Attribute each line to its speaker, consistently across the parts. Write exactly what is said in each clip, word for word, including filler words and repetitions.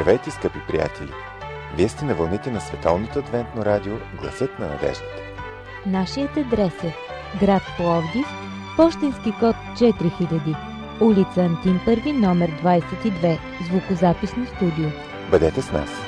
Speaker 1: Здравейте, скъпи приятели! Вие сте на вълните на Световното адвентно радио Гласът на надеждата.
Speaker 2: Нашият адрес е град Пловдив, пощенски код четири хиляди, улица Антим първи, номер двадесет и две, звукозаписно студио.
Speaker 1: Бъдете с нас!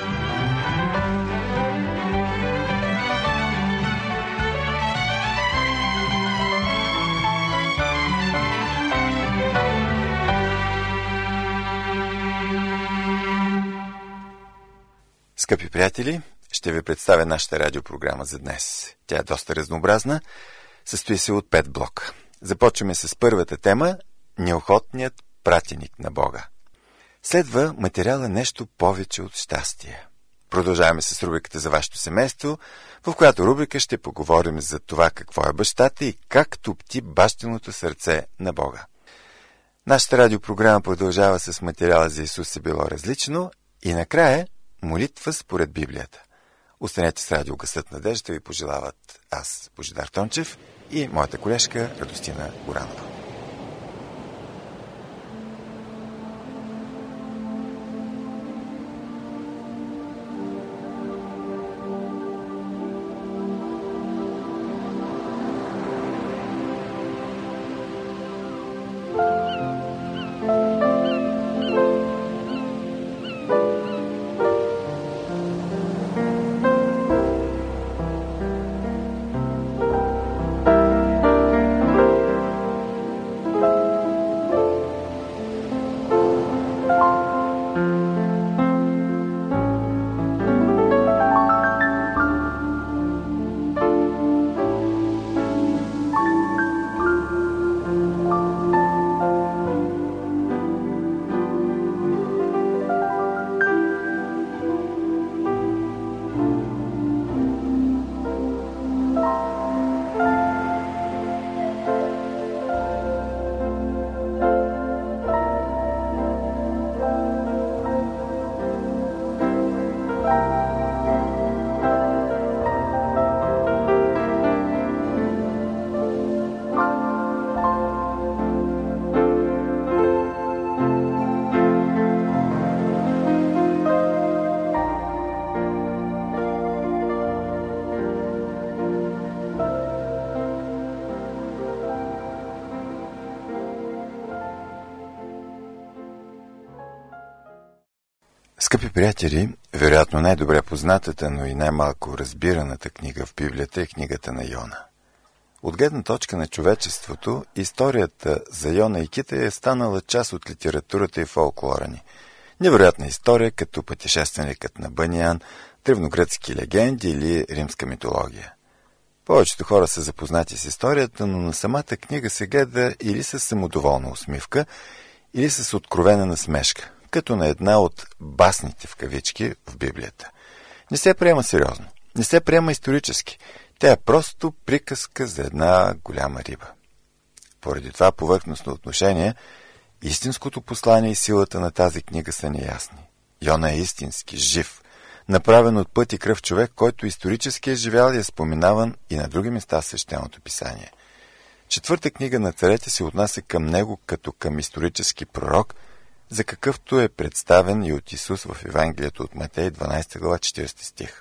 Speaker 1: Скъпи приятели, ще ви представя нашата радиопрограма за днес. Тя е доста разнообразна, състои се от пет блока. Започваме с първата тема – неохотният пратеник на Бога. Следва материала нещо повече от щастие. Продължаваме с рубриката за вашето семейство, в която рубрика ще поговорим за това какво е бащата и как топти бащиното сърце на Бога. Нашата радиопрограма продължава с материала за Исус е било различно и накрая молитва според Библията. Останете с радио Гласът на надеждата, ви пожелават аз, Божидар Тончев, и моята колежка Радостина Горанова. Скъпи приятели, вероятно най-добре познатата, но и най-малко разбираната книга в Библията е книгата на Йона. От гледна точка на човечеството, историята за Йона и кита е станала част от литературата и фолклора ни. Невероятна история, като пътешественикът на Баниан, древногръцки легенди или римска митология. Повечето хора са запознати с историята, но на самата книга се гледа или с самодоволна усмивка, или с откровена насмешка, като на една от басните в кавички в Библията. Не се приема сериозно, не се приема исторически. Тя е просто приказка за една голяма риба. Поради това повърхностно отношение, истинското послание и силата на тази книга са неясни. Йона е истински, жив, направен от път и кръв човек, който исторически е живял и е споменаван и на други места в Свещеното писание. Четвърта книга на царете се отнася към него като към исторически пророк, за какъвто е представен и от Исус в Евангелието от Матей, дванадесета глава, четиридесети стих.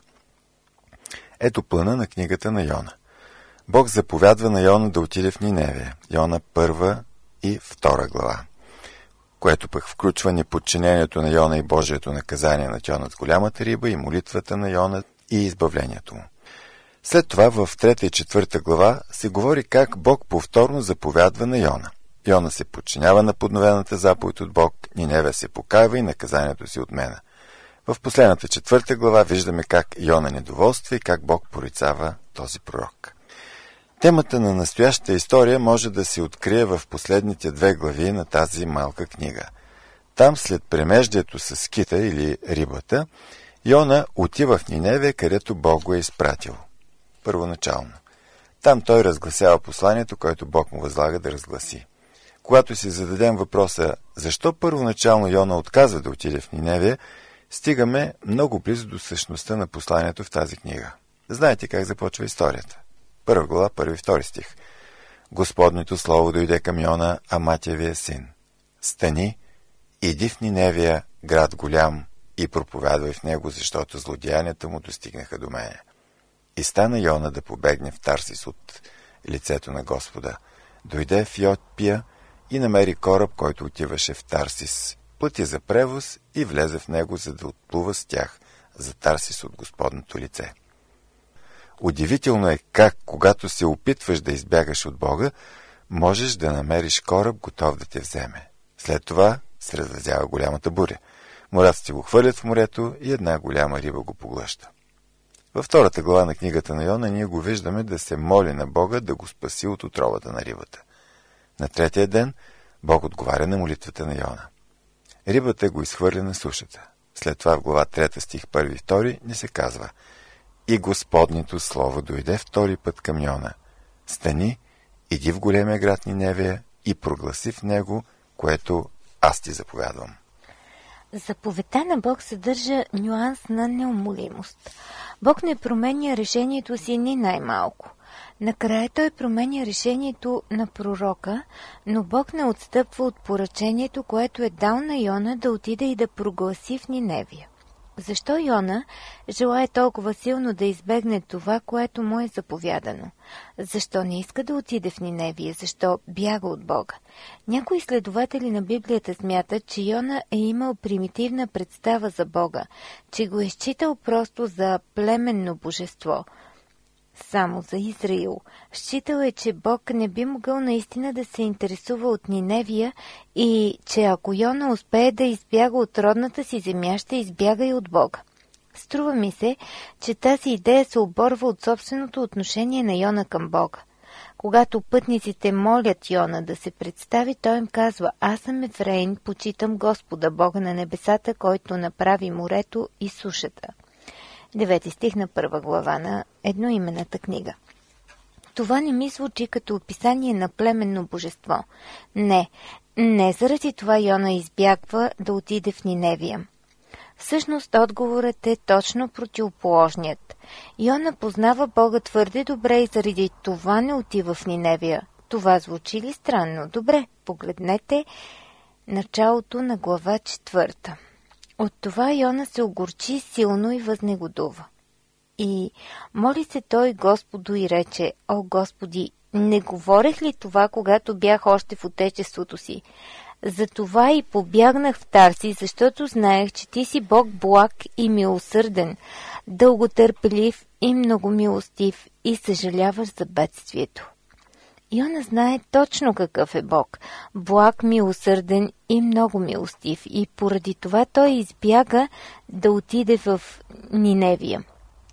Speaker 1: Ето плана на книгата на Йона. Бог заповядва на Йона да отиде в Ниневия, Йона първа и втора глава, което пък включва неподчинението на Йона и Божието наказание на Йона с голямата риба и молитвата на Йона и избавлението му. След това в трета и четвърта глава се говори как Бог повторно заповядва на Йона. Йона се подчинява на подновената заповед от Бог, Ниневия се покайва и наказанието си отмена. В последната четвърта глава виждаме как Йона недоволства и как Бог порицава този пророк. Темата на настоящата история може да се открие в последните две глави на тази малка книга. Там, след премеждието с кита или рибата, Йона отива в Ниневия, където Бог го е изпратил. Първоначално. Там той разгласява посланието, което Бог му възлага да разгласи. Когато си зададем въпроса, защо първоначално Йона отказва да отиде в Ниневия, стигаме много близо до същността на посланието в тази книга. Знаете как започва историята. Първа глава, първи и втори стих. Господнето слово дойде към Йона, Аматевия син. Стани, иди в Ниневия, град голям, и проповядвай в него, защото злодеянията му достигнаха до мене. И стана Йона да побегне в Тарсис от лицето на Господа. Дойде в Йопия и намери кораб, който отиваше в Тарсис. Плати за превоз и влезе в него, за да отплува с тях за Тарсис от Господното лице. Удивително е как, когато се опитваш да избягаш от Бога, можеш да намериш кораб, готов да те вземе. След това се разразява голямата буря. Моряците го хвърлят в морето и една голяма риба го поглъща. Във втората глава на книгата на Йона ние го виждаме да се моли на Бога да го спаси от отровата на рибата. На третия ден Бог отговаря на молитвата на Йона. Рибата го изхвърля на сушата. След това в глава трета стих първи и втори ни се казва: И Господнето слово дойде втори път към Йона. Стани, иди в големия град Ниневия и прогласи в него, което аз ти заповядвам.
Speaker 2: Заповедта на Бог съдържа нюанс на неумолимост. Бог не променя решението си ни най-малко. Накрая той променя решението на пророка, но Бог не отстъпва от поръчението, което е дал на Йона да отиде и да прогласи в Ниневия. Защо Йона желае толкова силно да избегне това, което му е заповядано? Защо не иска да отиде в Ниневия? Защо бяга от Бога? Някои изследователи на Библията смятат, че Йона е имал примитивна представа за Бога, че го е считал просто за племенно божество, само за Израил. Считал е, че Бог не би могъл наистина да се интересува от Ниневия и че ако Йона успее да избяга от родната си земя, ще избяга и от Бога. Струва ми се, че тази идея се оборва от собственото отношение на Йона към Бога. Когато пътниците молят Йона да се представи, той им казва: Аз съм евреин, почитам Господа, Бога на небесата, който направи морето и сушата. Девети стих на първа глава на едноименната книга. Това не ми звучи като описание на племенно божество. Не, не заради това Йона избягва да отиде в Ниневия. Всъщност отговорът е точно противоположният. Йона познава Бога твърде добре и заради това не отива в Ниневия. Това звучи ли странно? Добре, погледнете началото на глава четвърта. От това Йона се огорчи силно и възнегодува. И моли се той Господу и рече: О, Господи, не говорех ли това, когато бях още в отечеството си? Затова и побягнах в Тарси, защото знаех, че ти си Бог благ и милосърден, дълготърпелив и многомилостив и съжаляваш за бедствието. Йона знае точно какъв е Бог – благ, милосърден и много милостив, и поради това той избяга да отиде в Ниневия.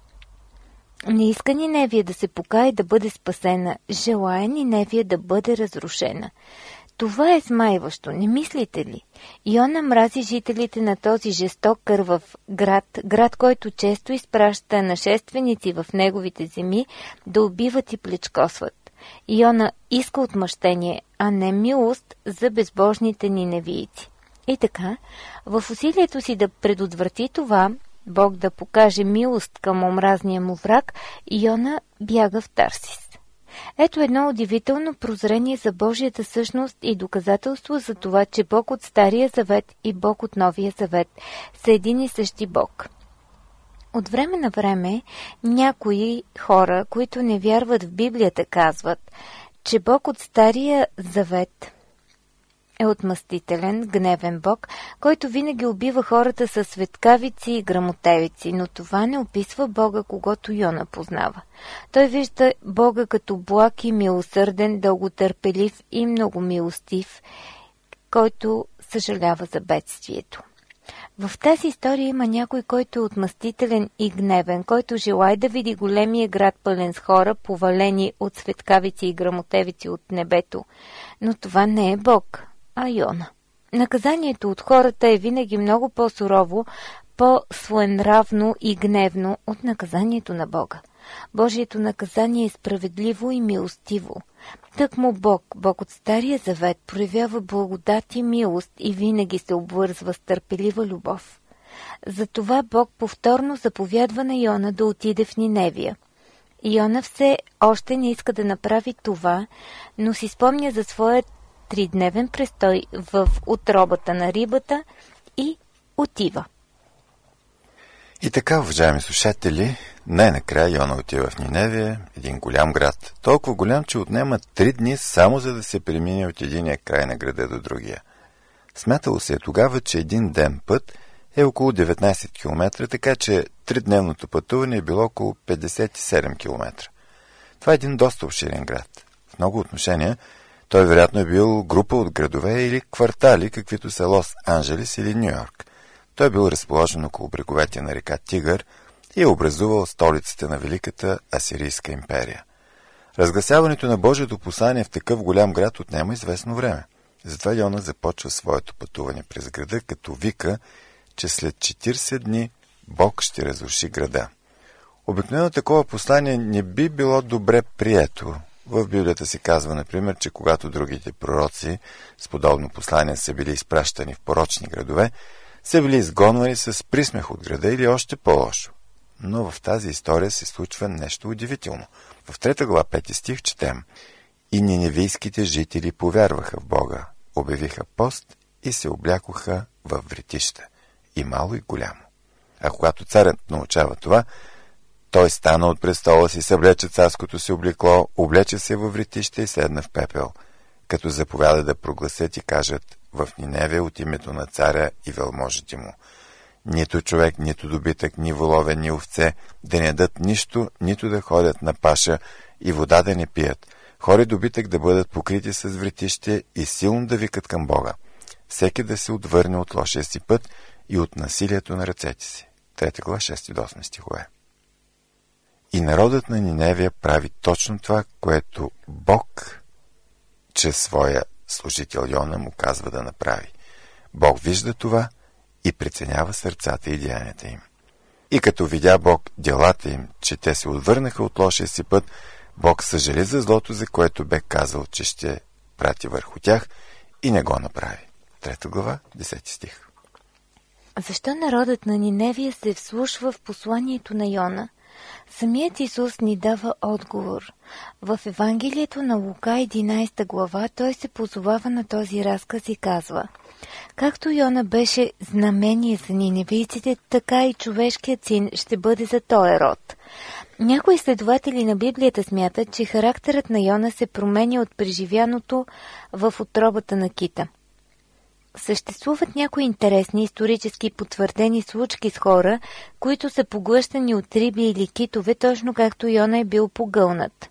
Speaker 2: Не иска Ниневия да се покае и да бъде спасена, желая Ниневия да бъде разрушена. Това е смайващо, не мислите ли? Йона мрази жителите на този жесток кървав град, град, който често изпраща нашественици в неговите земи да убиват и плячкосват. Йона иска отмъщение, а не милост за безбожните ниневийци. И така, в усилието си да предотврати това, Бог да покаже милост към омразния му враг, Йона бяга в Тарсис. Ето едно удивително прозрение за Божията същност и доказателство за това, че Бог от Стария завет и Бог от Новия завет са един и същи Бог. От време на време някои хора, които не вярват в Библията, казват, че Бог от Стария завет е отмъстителен, гневен Бог, който винаги убива хората със светкавици и грамотевици, но това не описва Бога, когото Йона познава. Той вижда Бога като благ и милосърден, дълготърпелив и многомилостив, който съжалява за бедствието. В тази история има някой, който е отмъстителен и гневен, който желае да види големия град пълен с хора, повалени от светкавици и грамотевици от небето. Но това не е Бог, а Йона. Наказанието от хората е винаги много по-сурово, по-своенравно и гневно от наказанието на Бога. Божието наказание е справедливо и милостиво. Тъкмо Бог, Бог от Стария завет, проявява благодат и милост и винаги се обвързва с търпелива любов. Затова Бог повторно заповядва на Йона да отиде в Ниневия. Йона все още не иска да направи това, но си спомня за своя тридневен престой в утробата на рибата и отива.
Speaker 1: И така, уважаеми слушатели, най-накрая Йона отива в Ниневия, един голям град. Толкова голям, че отнема три дни само за да се премине от единия край на града до другия. Смятало се е тогава, че един ден път е около деветнайсет километра, така че тридневното пътуване е било около петдесет и седем километра. Това е един доста обширен град. В много отношения той вероятно е бил група от градове или квартали, каквито са Лос-Анджелес или Нью-Йорк. Той е бил разположен около бреговете на река Тигър и е образувал столицата на Великата Асирийска империя. Разгласяването на Божието послание в такъв голям град отнема известно време. Затова Йона започва своето пътуване през града, като вика, че след четирийсет дни Бог ще разруши града. Обикновено такова послание не би било добре прието. В Библията се казва, например, че когато другите пророци с подобно послание са били изпращани в порочни градове, са били изгонвани с присмех от града или още по-лошо. Но в тази история се случва нещо удивително. В трета глава, пети стих четем: „И ниневийските жители повярваха в Бога, обявиха пост и се облякоха във вретища, и мало и голямо. А когато царят научава това, той стана от престола си, съблече царското си облекло, облече се във вретища и седна в пепел, като заповяда да прогласят и кажат в Ниневия от името на царя и велможите му: нито човек, нито добитък, ни волове, ни овце да не ядат нищо, нито да ходят на паша и вода да не пият. Хора добитък да бъдат покрити с вретище и силно да викат към Бога. Всеки да се отвърне от лошия си път и от насилието на ръцете си.“ Трета глава, шести до осми стихове. И народът на Ниневия прави точно това, което Бог чрез своя служител Йона му казва да направи. Бог вижда това и преценява сърцата и деянията им. И като видя Бог делата им, че те се отвърнаха от лошия си път, Бог съжали за злото, за което бе казал, че ще прати върху тях, и не го направи. Трета глава, десети стих.
Speaker 2: Защо народът на Ниневия се вслушва в посланието на Йона? Самият Исус ни дава отговор. В Евангелието на Лука, единайсета глава, той се позовава на този разказ и казва: „Както Йона беше знамение за ниневийците, така и човешкият син ще бъде за този род.“ Някои изследователи на Библията смятат, че характерът на Йона се променя от преживяното в утробата на кита. Съществуват някои интересни исторически потвърдени случки с хора, които са поглъщани от риби или китове, точно както Йона е бил погълнат.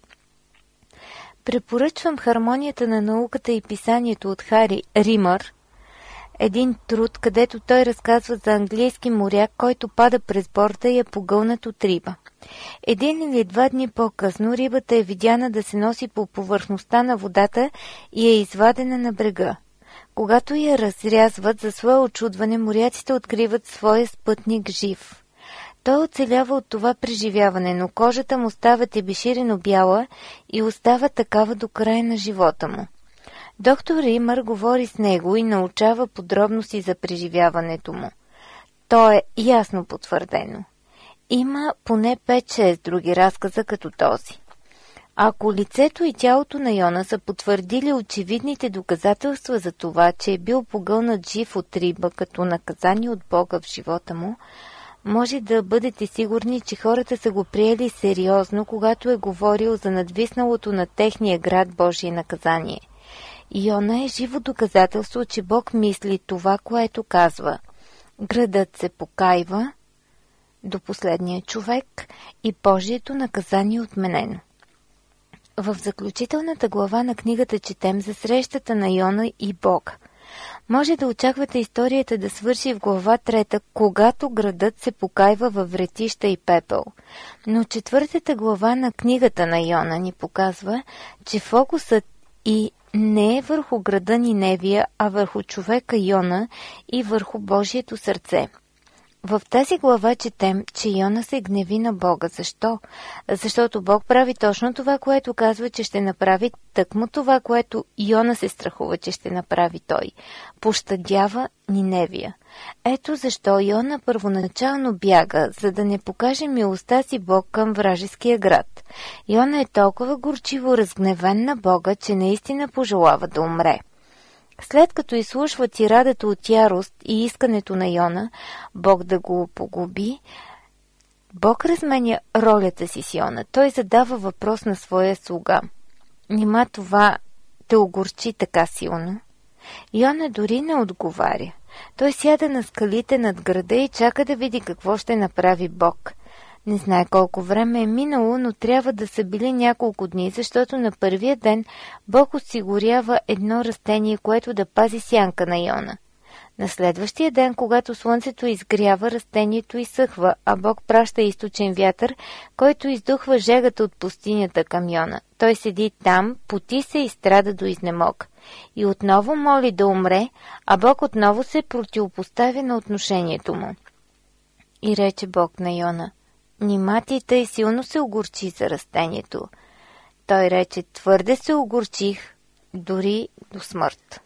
Speaker 2: Препоръчвам Хармонията на науката и писанието от Хари Римър, един труд, където той разказва за английски моряк, който пада през борда и е погълнат от риба. Един или два дни по-късно рибата е видяна да се носи по повърхността на водата и е извадена на брега. Когато я разрязват, за свое очудване, моряците откриват своя спътник жив. Той оцелява от това преживяване, но кожата му става тебеширено бяла и остава такава до края на живота му. Доктор Римър говори с него и научава подробности за преживяването му. То е ясно потвърдено. Има поне пет-шест други разказа като този. Ако лицето и тялото на Йона са потвърдили очевидните доказателства за това, че е бил погълнат жив от риба като наказание от Бога в живота му, може да бъдете сигурни, че хората са го приели сериозно, когато е говорил за надвисналото на техния град Божие наказание. Йона е живо доказателство, че Бог мисли това, което казва. Градът се покайва до последния човек и Божието наказание е отменено. В заключителната глава на книгата четем за срещата на Йона и Бога. Може да очаквате историята да свърши в глава трета, когато градът се покайва във вретища и пепел. Но четвъртата глава на книгата на Йона ни показва, че фокусът и не е върху града Ниневия, а върху човека Йона и върху Божието сърце. В тази глава четем, че Йона се гневи на Бога. Защо? Защото Бог прави точно това, което казва, че ще направи, тъкмо това, което Йона се страхува, че ще направи той. Пощадява Ниневия. Ето защо Йона първоначално бяга, за да не покаже милостта си Бог към вражеския град. Йона е толкова горчиво разгневен на Бога, че наистина пожелава да умре. След като изслушва тирадата от ярост и искането на Йона, Бог да го погуби, Бог разменя ролята си с Йона. Той задава въпрос на своя слуга. Нима това те огорчи така силно? Йона дори не отговаря. Той сяда на скалите над града и чака да види какво ще направи Бог. Не знае колко време е минало, но трябва да са били няколко дни, защото на първия ден Бог осигурява едно растение, което да пази сянка на Йона. На следващия ден, когато слънцето изгрява, растението изсъхва, а Бог праща източен вятър, който издухва жегата от пустинята към Йона. Той седи там, поти се и страда до изнемог. И отново моли да умре, а Бог отново се противопоставя на отношението му. И рече Бог на Йона: нима ти тъй силно се огорчи за растението? Той рече: твърде се огорчих, дори до смърт.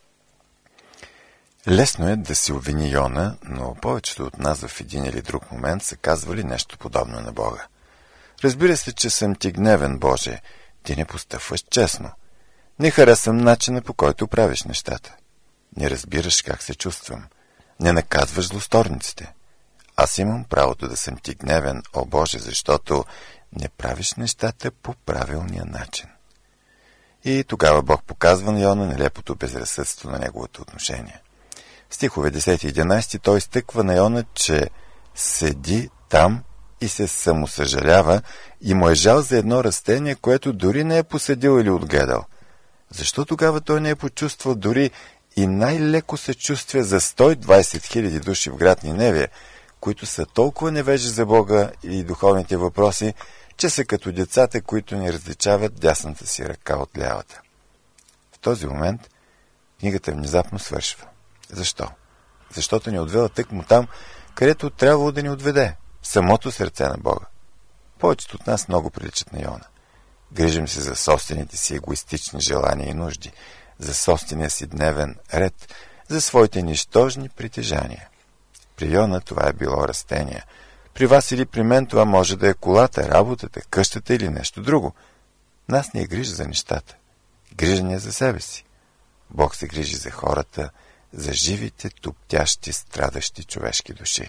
Speaker 1: Лесно е да си обвини Йона, но повечето от нас в един или друг момент са казвали нещо подобно на Бога. Разбира се, че съм ти гневен, Боже, ти не постъпваш честно. Не харесвам начина, по който правиш нещата. Не разбираш как се чувствам. Не наказваш злосторниците. Аз имам правото да съм ти гневен, о Боже, защото не правиш нещата по правилния начин. И тогава Бог показва на Йона нелепото безразсъдство на неговото отношение. В стихове десети и единайсети той стъква на Йона, че седи там и се самосъжалява и му е жал за едно растение, което дори не е посадил или отгледал. Защо тогава той не е почувствал дори и най-леко съчувствие за сто и двайсет хиляди души в град Ниневия, които са толкова невежи за Бога и духовните въпроси, че са като децата, които не различават дясната си ръка от лявата? В този момент книгата внезапно свършва. Защо? Защото ни отвела тъкмо там, където трябвало да ни отведе, в самото сърце на Бога. Повечето от нас много приличат на Йона. Грижим се за собствените си егоистични желания и нужди, за собствения си дневен ред, за своите нищожни притежания. При Йона това е било растение. При вас или при мен това може да е колата, работата, къщата или нещо друго. Нас не е грижа за нещата. Грижа ни е за себе си. Бог се грижи за хората, за живите, туптящи, страдащи човешки души.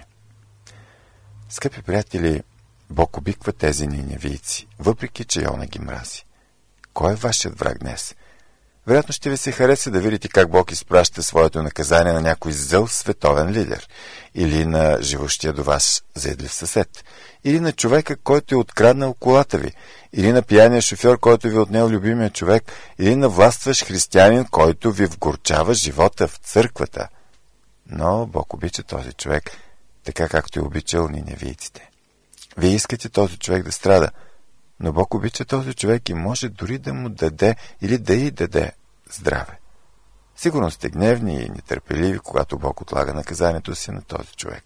Speaker 1: Скъпи приятели, Бог обиква тези ниневийци, въпреки че Йона ги мрази. Кой е вашият враг днес? Вероятно ще ви се хареса да видите как Бог изпраща своето наказание на някой зъл световен лидер, или на живущия до вас заедлив съсед, или на човека, който е откраднал колата ви, или на пияния шофьор, който ви е отнел любимия човек, или на властващ християнин, който ви вгорчава живота в църквата. Но Бог обича този човек, така както е обичал ниневийците. Вие искате този човек да страда, но Бог обича този човек и може дори да му даде или да й даде здраве. Сигурно сте гневни и нетърпеливи, когато Бог отлага наказанието си на този човек.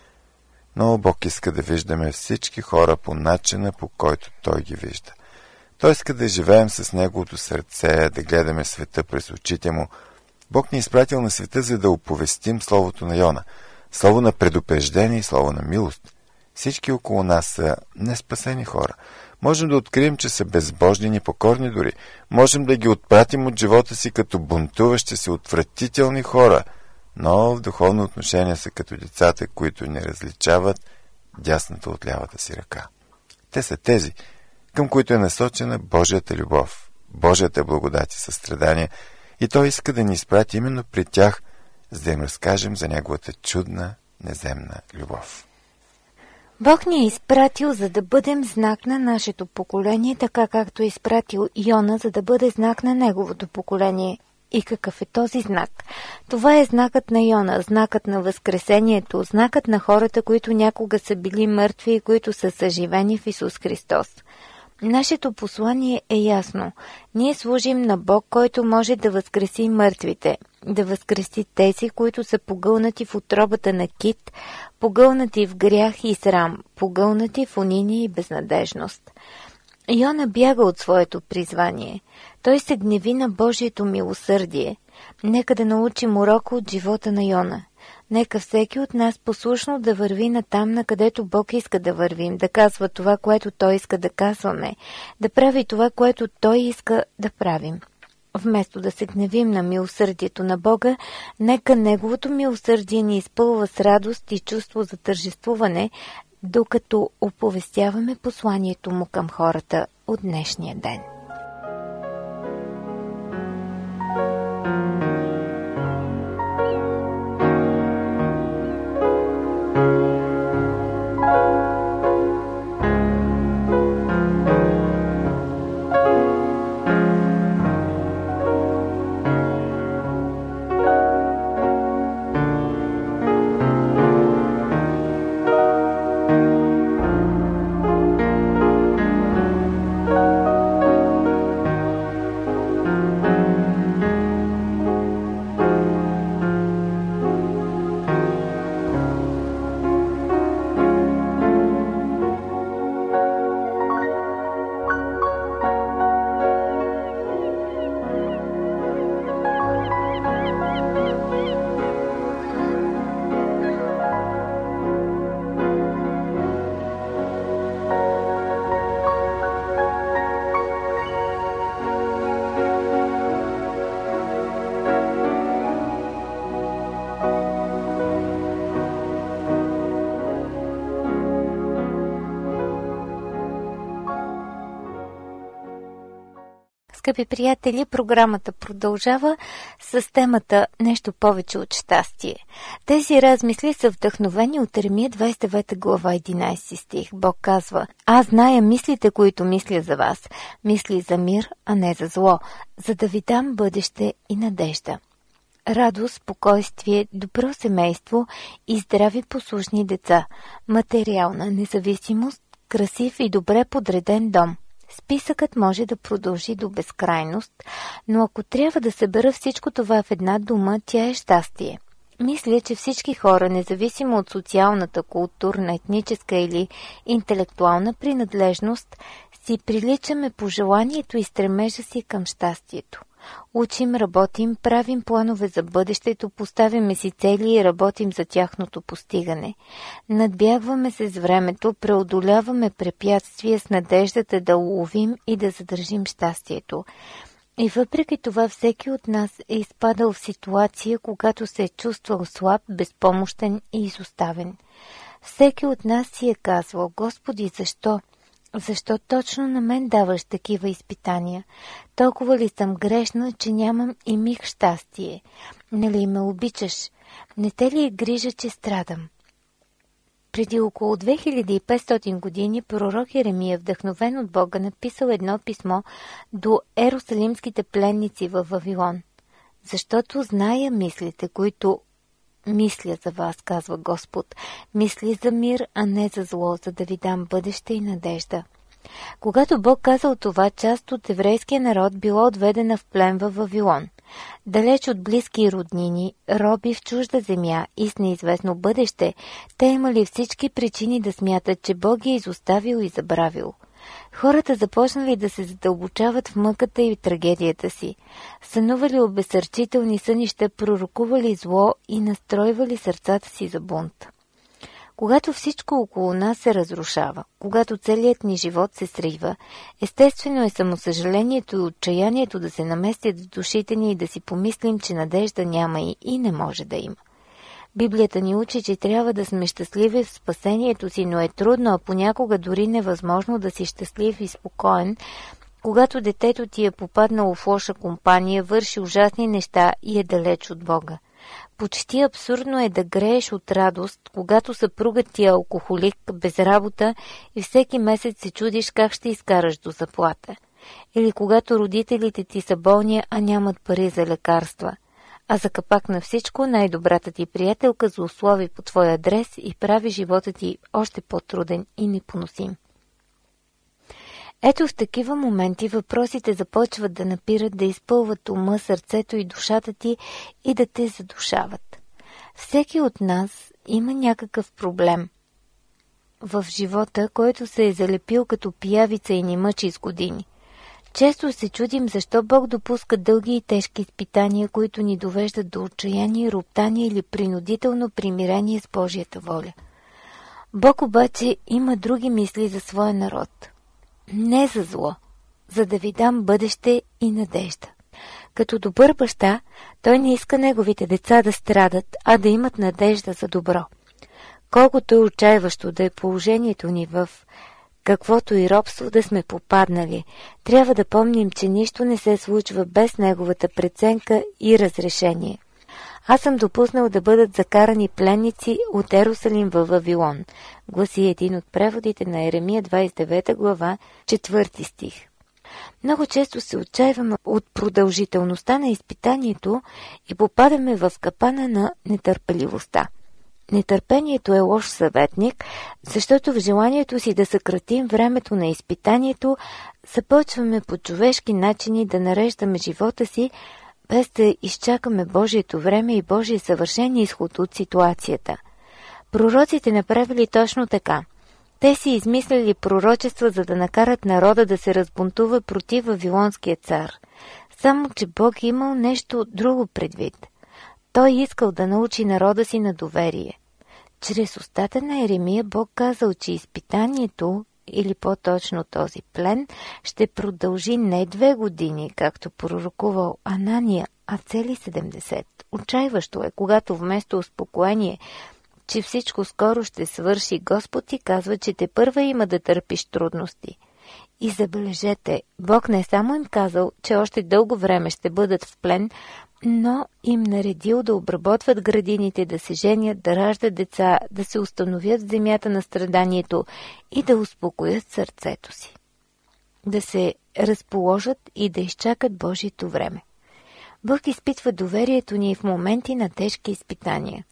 Speaker 1: Но Бог иска да виждаме всички хора по начина, по който Той ги вижда. Той иска да живеем с Неговото сърце, да гледаме света през очите Му. Бог ни е изпратил на света, за да оповестим Словото на Йона. Слово на предупреждение и Слово на милост. Всички около нас са неспасени хора. Можем да открием, че са безбожни и непокорни дори. Можем да ги отпратим от живота си като бунтуващи се, отвратителни хора, но в духовно отношение са като децата, които не различават дясната от лявата си ръка. Те са тези, към които е насочена Божията любов, Божията благодат и състрадание, и Той иска да ни изпрати именно при тях, за да им разкажем за Неговата чудна, неземна любов.
Speaker 2: Бог ни е изпратил, за да бъдем знак на нашето поколение, така както е изпратил Йона, за да бъде знак на неговото поколение. И какъв е този знак? Това е знакът на Йона, знакът на Възкресението, знакът на хората, които някога са били мъртви и които са съживени в Исус Христос. Нашето послание е ясно. Ние служим на Бог, който може да възкреси мъртвите, да възкреси тези, които са погълнати в утробата на кит, погълнати в грях и срам, погълнати в униние и безнадежност. Йона бяга от своето призвание. Той се гневи на Божието милосърдие. Нека да научим урока от живота на Йона. Нека всеки от нас послушно да върви натам, на където Бог иска да вървим, да казва това, което Той иска да казваме, да прави това, което Той иска да правим. Вместо да се гневим на милосърдието на Бога, нека Неговото милосърдие ни изпълва с радост и чувство за тържествуване, докато оповестяваме посланието му към хората от днешния ден. Скъпи приятели, програмата продължава с темата «Нещо повече от щастие». Тези размисли са вдъхновени от Еремия двадесет и девета глава единадесети стих. Бог казва: «Аз зная мислите, които мисля за вас, мисли за мир, а не за зло, за да ви дам бъдеще и надежда». Радост, спокойствие, добро семейство и здрави послушни деца, материална независимост, красив и добре подреден дом. Списъкът може да продължи до безкрайност, но ако трябва да събера всичко това в една дума, тя е щастие. Мисля, че всички хора, независимо от социалната, културна, етническа или интелектуална принадлежност, си приличаме по желанието и стремежа си към щастието. Учим, работим, правим планове за бъдещето, поставяме си цели и работим за тяхното постигане. Надбягваме се с времето, преодоляваме препятствия с надеждата да уловим и да задържим щастието. И въпреки това всеки от нас е изпадал в ситуация, когато се е чувствал слаб, безпомощен и изоставен. Всеки от нас си е казвал: Господи, защо? Защо точно на мен даваш такива изпитания? Толкова ли съм грешна, че нямам и миг щастие? Нали ме обичаш? Не те ли е грижа, че страдам? Преди около две хиляди и петстотин години пророк Еремия, вдъхновен от Бога, написал едно писмо до ерусалимските пленници във Вавилон. Защото зная мислите, които мисля за вас, казва Господ. Мисли за мир, а не за зло, за да ви дам бъдеще и надежда. Когато Бог казал това, част от еврейския народ била отведена в плен във Вавилон. Далеч от близки роднини, роби в чужда земя и с неизвестно бъдеще, те имали всички причини да смятат, че Бог ги е изоставил и забравил. Хората започнали да се задълбочават в мъката и трагедията си. Сънували обезсърчителни сънища, пророкували зло и настройвали сърцата си за бунт. Когато всичко около нас се разрушава, когато целият ни живот се срива, естествено е самосъжалението и отчаянието да се наместят в душите ни и да си помислим, че надежда няма и, и не може да има. Библията ни учи, че трябва да сме щастливи в спасението си, но е трудно, а понякога дори невъзможно да си щастлив и спокоен, когато детето ти е попаднало в лоша компания, върши ужасни неща и е далеч от Бога. Почти абсурдно е да грееш от радост, когато съпругът ти е алкохолик, без работа и всеки месец се чудиш как ще изкараш до заплата. Или когато родителите ти са болни, а нямат пари за лекарства. А за капак на всичко, най-добрата ти приятелка злослови по твой адрес и прави живота ти още по-труден и непоносим. Ето в такива моменти въпросите започват да напират, да изпълват ума, сърцето и душата ти и да те задушават. Всеки от нас има някакъв проблем в живота, който се е залепил като пиявица и ни мъчи с години. Често се чудим защо Бог допуска дълги и тежки изпитания, които ни довеждат до отчаяние, роптание или принудително примирение с Божията воля. Бог обаче има други мисли за своя народ. Не за зло, за да ви дам бъдеще и надежда. Като добър баща, той не иска неговите деца да страдат, а да имат надежда за добро. Колкото е отчаиващо да е положението ни, в каквото и робство да сме попаднали, трябва да помним, че нищо не се случва без неговата преценка и разрешение. Аз съм допуснал да бъдат закарани пленници от Ерусалим във Вавилон, гласи един от преводите на Еремия двадесет и девета глава, четвърти стих. Много често се отчаиваме от продължителността на изпитанието и попадаме в капана на нетърпеливостта. Нетърпението е лош съветник, защото в желанието си да съкратим времето на изпитанието, започваме по човешки начини да нареждаме живота си, без да изчакаме Божието време и Божия съвършен изход от ситуацията. Пророците направили точно така. Те си измислили пророчества, за да накарат народа да се разбунтува против Вавилонския цар. Само че Бог имал нещо друго предвид. Той искал да научи народа си на доверие. Чрез устата на Еремия Бог казал, че изпитанието, или по-точно този плен, ще продължи не две години, както пророкувал Анания, а цели седемдесет. Отчаиващо е, когато вместо успокоение, че всичко скоро ще свърши, Господ ти казва, че те първа има да търпиш трудности. И забележете, Бог не само им казал, че още дълго време ще бъдат в плен, но им наредил да обработват градините, да се женят, да раждат деца, да се установят в земята на страданието и да успокоят сърцето си. Да се разположат и да изчакат Божието време. Бог изпитва доверието ни в моменти на тежки изпитания.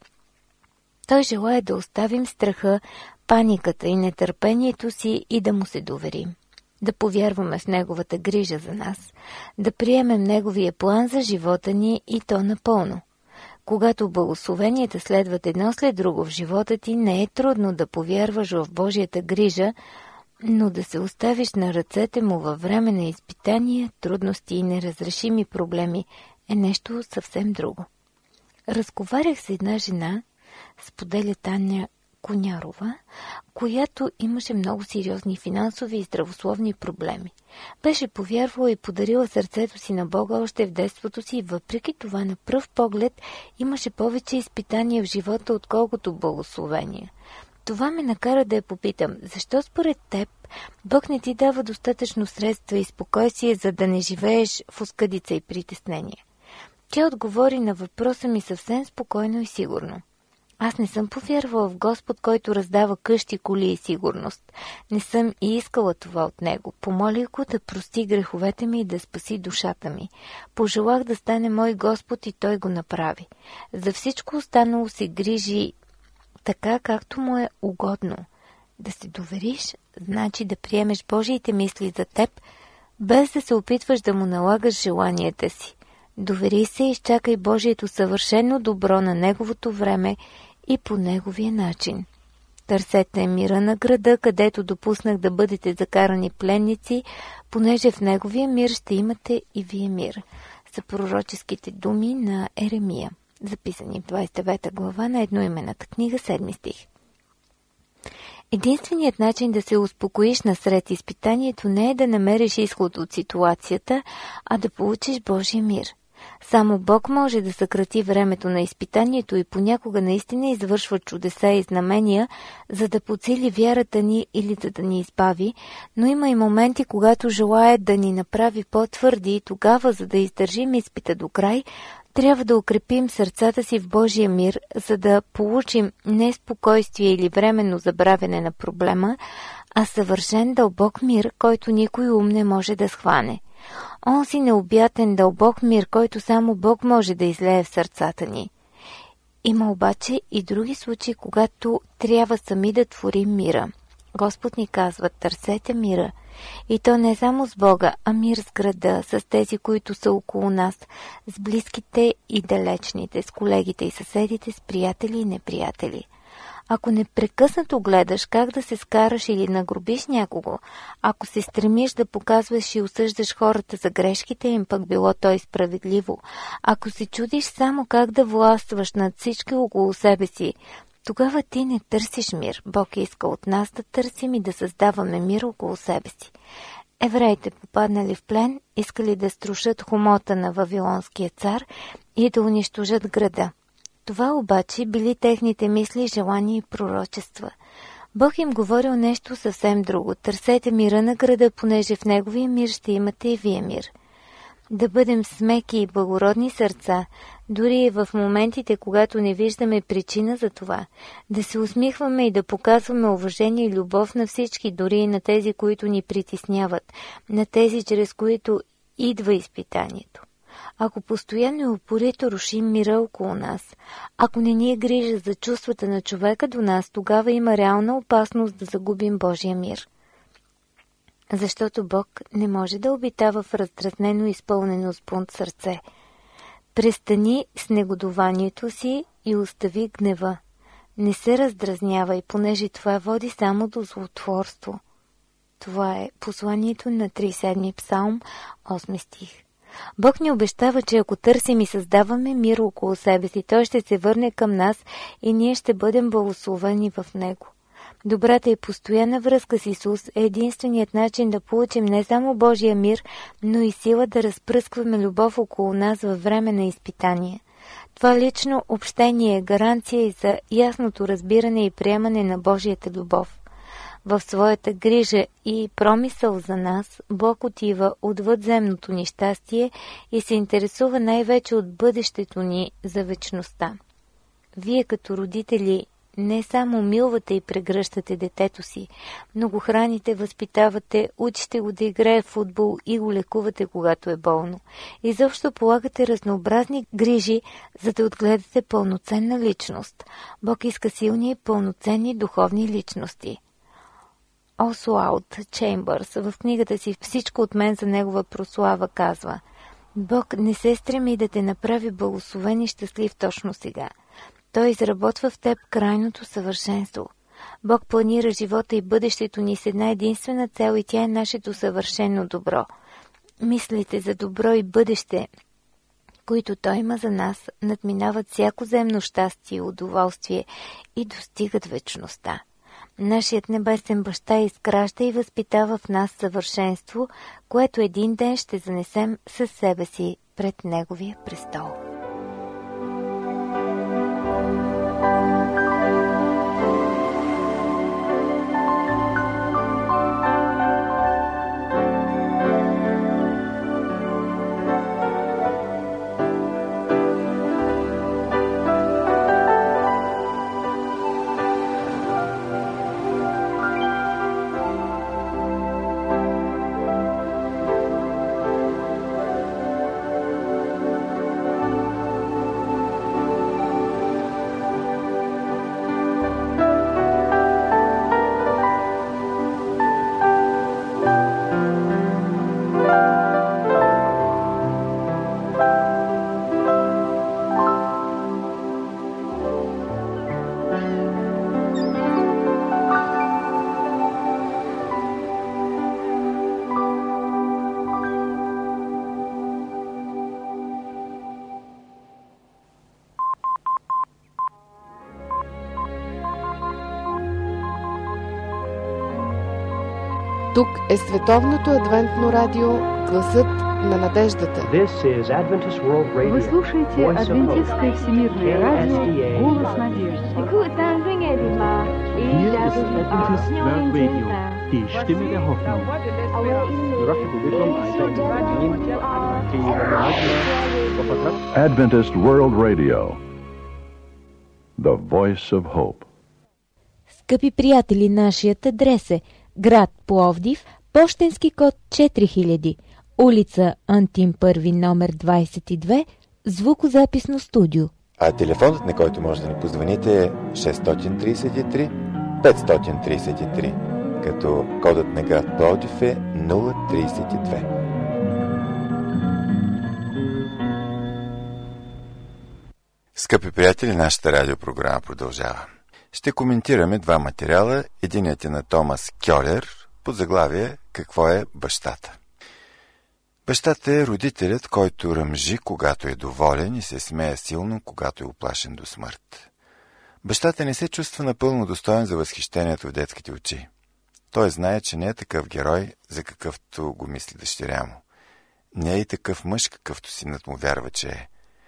Speaker 2: Той желае да оставим страха, паниката и нетърпението си и да му се доверим. Да повярваме в Неговата грижа за нас, да приемем Неговия план за живота ни и то напълно. Когато благословенията следват едно след друго в живота ти, не е трудно да повярваш в Божията грижа, но да се оставиш на ръцете му във време на изпитания, трудности и неразрешими проблеми е нещо съвсем друго. Разговарях с една жена, споделя Таня Конярова, която имаше много сериозни финансови и здравословни проблеми. Беше повярвала и подарила сърцето си на Бога още в детството си и въпреки това на пръв поглед имаше повече изпитания в живота, отколкото благословения. Това ме накара да я попитам, защо според теб Бог не ти дава достатъчно средства и спокойствие, за да не живееш в оскъдица и притеснение? Тя отговори на въпроса ми съвсем спокойно и сигурно. Аз не съм повярвала в Господ, който раздава къщи, коли и сигурност. Не съм и искала това от Него. Помолих го да прости греховете ми и да спаси душата ми. Пожелах да стане мой Господ и Той го направи. За всичко останало се грижи така, както му е угодно. Да се довериш, значи да приемеш Божиите мисли за теб, без да се опитваш да му налагаш желанията си. Довери се и изчакай Божието съвършено добро на Неговото време и по Неговия начин. Търсете мира на града, където допуснах да бъдете закарани пленници, понеже в Неговия мир ще имате и вие мир. Са пророческите думи на Еремия, записани в двадесет и девета глава на едноименната книга, седми стих. Единственият начин да се успокоиш насред изпитанието не е да намериш изход от ситуацията, а да получиш Божия мир. Само Бог може да съкрати времето на изпитанието и понякога наистина извършва чудеса и знамения, за да подсили вярата ни или за да ни избави, но има и моменти, когато желае да ни направи по-твърди и тогава, за да издържим изпита до край, трябва да укрепим сърцата си в Божия мир, за да получим не спокойствие или временно забравяне на проблема, а съвършен дълбок мир, който никой ум не може да схване. Онзи необятен дълбок мир, който само Бог може да излее в сърцата ни. Има обаче и други случаи, когато трябва сами да творим мира. Господ ни казва, търсете мира. И то не само с Бога, а мир с града, с тези, които са около нас, с близките и далечните, с колегите и съседите, с приятели и неприятели. Ако непрекъснато гледаш как да се скараш или нагробиш някого, ако се стремиш да показваш и осъждаш хората за грешките им, пък било то и справедливо, ако се чудиш само как да властваш над всички около себе си, тогава ти не търсиш мир. Бог иска от нас да търсим и да създаваме мир около себе си. Евреите, попаднали в плен, искали да струшат хомота на Вавилонския цар и да унищожат града. Това обаче били техните мисли, желания и пророчества. Бог им говорил нещо съвсем друго. Търсете мира на града, понеже в неговия мир ще имате и вие мир. Да бъдем смеки и благородни сърца, дори и в моментите, когато не виждаме причина за това. Да се усмихваме и да показваме уважение и любов на всички, дори и на тези, които ни притесняват, на тези, чрез които идва изпитанието. Ако постоянно и упорито рушим мира около нас, ако не ни е грижа за чувствата на човека до нас, тогава има реална опасност да загубим Божия мир. Защото Бог не може да обитава в раздразнено изпълнено с бунт сърце. Престани с негодованието си и остави гнева. Не се раздразнявай, понеже това води само до злотворство. Това е посланието на тридесет и седми псалм, осми стих. Бог ни обещава, че ако търсим и създаваме мир около себе си, Той ще се върне към нас и ние ще бъдем благословени в Него. Добрата и постоянна връзка с Исус е единственият начин да получим не само Божия мир, но и сила да разпръскваме любов около нас във време на изпитание. Това лично общение е гаранция и за ясното разбиране и приемане на Божията любов. В своята грижа и промисъл за нас, Бог отива отвъд земното ни щастие и се интересува най-вече от бъдещето ни за вечността. Вие като родители не само милвате и прегръщате детето си, но го храните, възпитавате, учите го да играе в футбол и го лекувате, когато е болно. Изобщо полагате разнообразни грижи, за да отгледате пълноценна личност. Бог иска силни и пълноценни духовни личности. Осуалд Чеймбърс в книгата си "Всичко от мен за негова прослава" казва: Бог не се стреми да те направи благословен и щастлив точно сега. Той изработва в теб крайното съвършенство. Бог планира живота и бъдещето ни с една единствена цел и тя е нашето съвършено добро. Мислите за добро и бъдеще, които Той има за нас, надминават всяко земно щастие и удоволствие и достигат вечността. Нашият небесен баща изгражда и възпитава в нас съвършенство, което един ден ще занесем със себе си пред Неговия престол.
Speaker 3: Тук е Световното адвентно радио, гласът на надеждата.
Speaker 4: Вы слушаете Адвентистское всемирное радио, голос надежды.
Speaker 5: Adventist World Radio, the voice of hope.
Speaker 2: Скъпи приятели, нашият адрес е град Пловдив, пощенски код четири хиляди, улица Антим първи, номер двадесет и две, звукозаписно студио.
Speaker 1: А телефонът, на който може да ни позвоните, е шест три три пет три три, като кодът на град Пловдив е нула тридесет и две. Скъпи приятели, нашата радиопрограма продължава. Ще коментираме два материала. Единият е на Томас Кьолер под заглавие "Какво е бащата?". Бащата е родителят, който ръмжи, когато е доволен, и се смее силно, когато е уплашен до смърт. Бащата не се чувства напълно достоен за възхищението в детските очи. Той знае, че не е такъв герой, за какъвто го мисли дъщеря му. Не е и такъв мъж, какъвто синът му вярва, че е.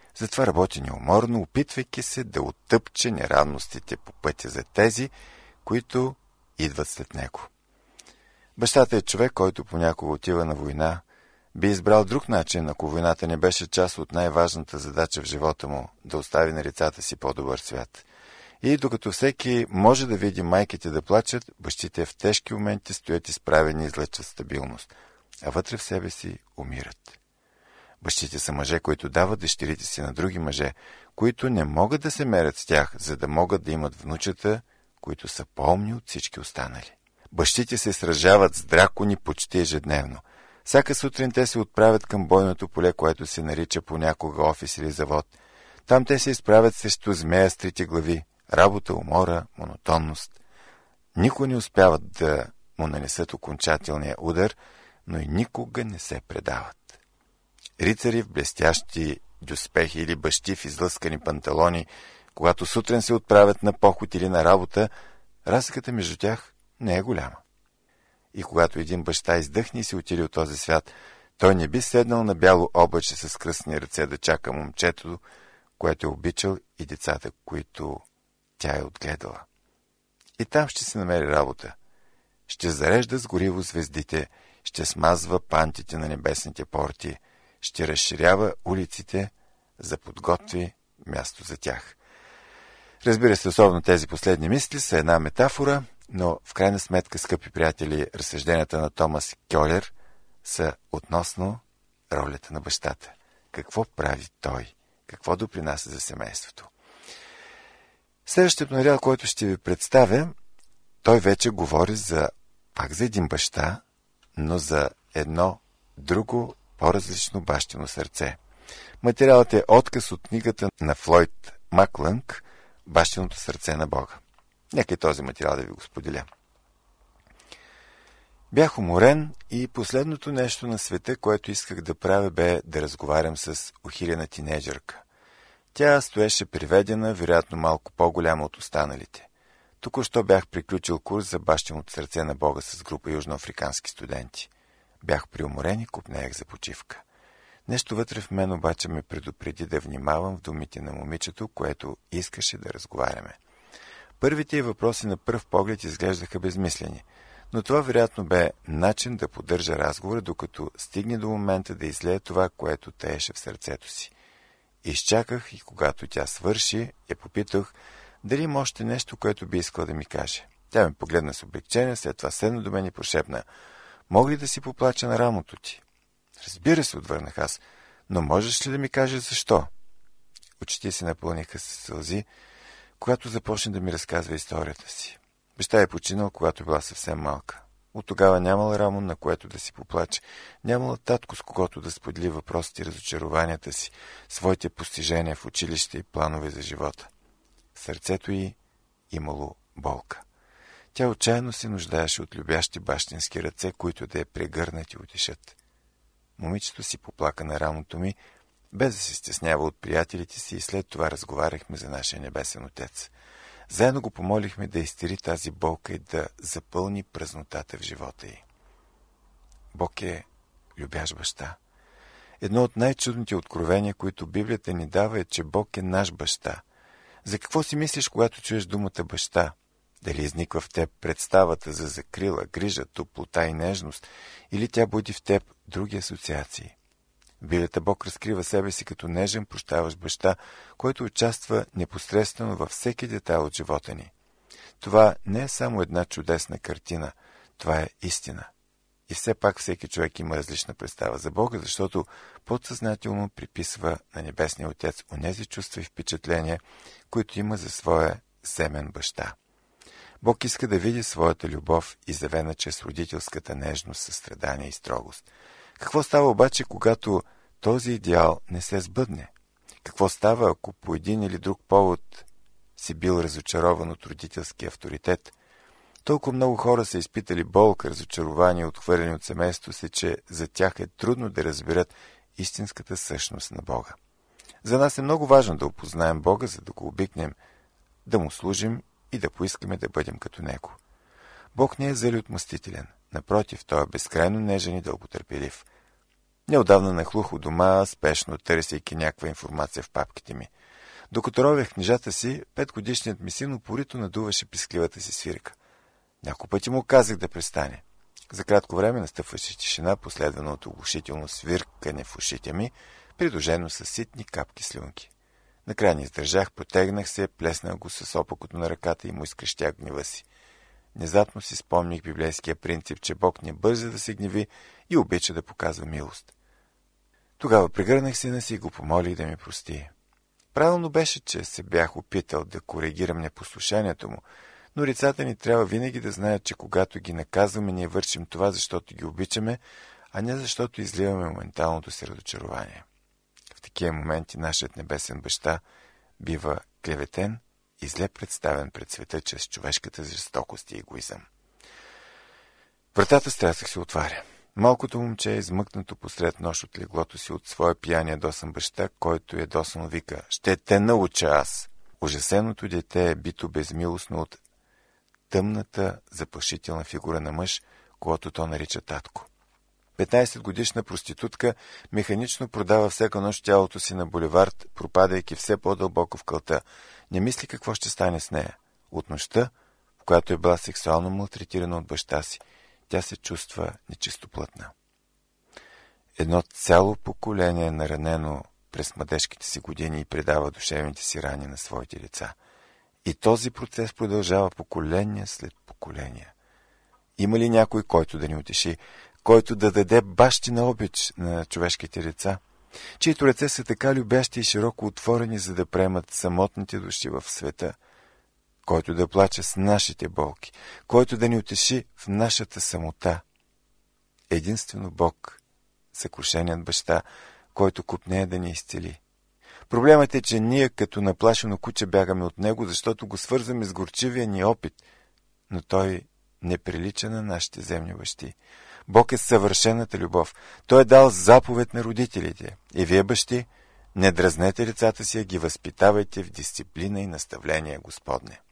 Speaker 1: Затова работи неуморно, опитвайки се да оттъпче неравностите по пътя за тези, които идват след него. Бащата е човек, който понякога отива на война. Би избрал друг начин, ако войната не беше част от най-важната задача в живота му, да остави на децата си по-добър свят. И докато всеки може да види майките да плачат, бащите в тежки моменти стоят изправени и излъчват стабилност, а вътре в себе си умират. Бащите са мъже, които дават дъщерите си на други мъже, които не могат да се мерят с тях, за да могат да имат внучета, които са по-умни от всички останали. Бащите се сражават с дракони почти ежедневно. Всяка сутрин те се отправят към бойното поле, което се нарича понякога офис или завод. Там те се изправят срещу змея с трите глави, работа, умора, монотонност. Никога не успяват да му нанесат окончателния удар, но и никога не се предават. Рицари в блестящи доспехи или бащи в излъскани панталони, когато сутрин се отправят на поход или на работа, разликата между тях не е голяма. И когато един баща издъхне и се отиде от този свят, той не би седнал на бяло облаче с кръстни ръце да чака момчето, което е обичал, и децата, които тя е отгледала. И там ще се намери работа. Ще зарежда с гориво звездите, ще смазва пантите на небесните порти, ще разширява улиците, за подготви място за тях. Разбира се, особено тези последни мисли са една метафора, но в крайна сметка, скъпи приятели, разсъжденията на Томас Кьолер са относно ролята на бащата. Какво прави той? Какво допринася за семейството? Следващият материал, който ще ви представя, той вече говори за пак за един баща, но за едно друго, по-различно бащино сърце. Материалът е отказ от книгата на Флойд Маклънг «Бащиното сърце на Бога». Нека и този материал да ви го споделя. Бях уморен и последното нещо на света, което исках да правя, бе да разговарям с ухилена тинейджърка. Тя стоеше приведена, вероятно малко по-голяма от останалите. Току-що бях приключил курс за бащиното сърце на Бога с група южноафрикански студенти. Бях приуморен и купнеех за почивка. Нещо вътре в мен обаче ме предупреди да внимавам в думите на момичето, което искаше да разговаряме. Първите й въпроси на пръв поглед изглеждаха безмислени, но това вероятно бе начин да поддържа разговора, докато стигне до момента да излее това, което тееше в сърцето си. Изчаках и когато тя свърши, я попитах дали има още нещо, което би искала да ми каже. Тя ме погледна с облегчение, след това седна до мен и прошепна: «Мога ли да си поплача на рамото ти?» «Разбира се», отвърнах аз, «но можеш ли да ми кажеш защо?» Очите си напълниха с сълзи, когато започна да ми разказва историята си. Баща е починал, когато била съвсем малка. От тогава нямала рамо, на което да си поплаче. Нямала татко, с когото да сподели въпросите и разочарованията си, своите постижения в училище и планове за живота. В сърцето й имало болка. Тя отчаяно се нуждаеше от любящи бащински ръце, които да я прегърнат и утешат. Момичето си поплака на рамото ми, без да се стеснява от приятелите си, и след това разговаряхме за нашия небесен Отец. Заедно го помолихме да изтери тази болка и да запълни празнотата в живота й. Бог е любящ баща. Едно от най-чудните откровения, които Библията ни дава, е, че Бог е наш баща. За какво си мислиш, когато чуеш думата баща? Дали изниква в теб представата за закрила, грижа, топлота и нежност, или тя буди в теб други асоциации? В Библията Бог разкрива себе си като нежен, прощаващ баща, който участва непосредствено във всеки детайл от живота ни. Това не е само една чудесна картина, това е истина. И все пак всеки човек има различна представа за Бога, защото подсъзнателно приписва на Небесния Отец онези чувства и впечатления, които има за своя земен баща. Бог иска да види своята любов, изявена чрез родителската нежност, състрадание и строгост. Какво става обаче, когато този идеал не се сбъдне? Какво става, ако по един или друг повод си бил разочарован от родителски авторитет? Толкова много хора са изпитали болка, разочарование, отхвърлени от семейството си, че за тях е трудно да разберат истинската същност на Бога. За нас е много важно да опознаем Бога, за да го обикнем, да му служим и да поискаме да бъдем като Него. Бог не е зъл и отмъстителен. Напротив, Той е безкрайно нежен и дълготърпелив. Неодавна нахлух у дома, спешно търсейки някаква информация в папките ми. Докато ровех книжата си, петгодишният ми син упорито надуваше пискливата си свирка. Няколко пъти му казах да престане. За кратко време настъпваше тишина, последвана от оглушително свиркане в ушите ми, придружено с ситни капки слюнки. Накрая не издържах, протегнах се, плеснах го с опакото на ръката и му изкрещях гнева си. Внезапно си спомних библейския принцип, че Бог не бърза да се гневи и обича да показва милост. Тогава прегърнах сина си и го помолих да ми прости. Правилно беше, че се бях опитал да коригирам непослушанието му, но лицата ни трябва винаги да знаят, че когато ги наказваме, ние вършим това, защото ги обичаме, а не защото изливаме моменталното си разочарование. В такива моменти нашият небесен баща бива клеветен и зле представен пред света чрез човешката жестокост и егоизъм. Вратата с трясък се отваря. Малкото момче е измъкнато посред нощ от леглото си от своя пияния ядосан баща, който ядосан вика: «Ще те науча аз!» Ужасеното дете е бито безмилостно от тъмната, заплашителна фигура на мъж, когото то нарича татко. петнайсетгодишна проститутка механично продава всяка нощ тялото си на булевард, пропадайки все по-дълбоко в кълта. Не мисли какво ще стане с нея. От нощта, в която е била сексуално малтретирана от баща си, тя се чувства нечистоплътна. Едно цяло поколение е наранено през младежките си години и предава душевните си рани на своите деца. И този процес продължава поколение след поколение. Има ли някой, който да ни утеши, който да даде бащина обич на човешките деца, чието ръце са така любящи и широко отворени, за да приемат самотните души в света, който да плаче с нашите болки, който да ни утеши в нашата самота? Единствено Бог, съкрушеният баща, който копнее да ни изцели. Проблемът е, че ние като наплашено куче бягаме от него, защото го свързваме с горчивия ни опит, но той не прилича на нашите земни бащи. Бог е съвършената любов. Той е дал заповед на родителите. И вие, бащи, не дразнете децата си, а ги възпитавайте в дисциплина и наставление Господне.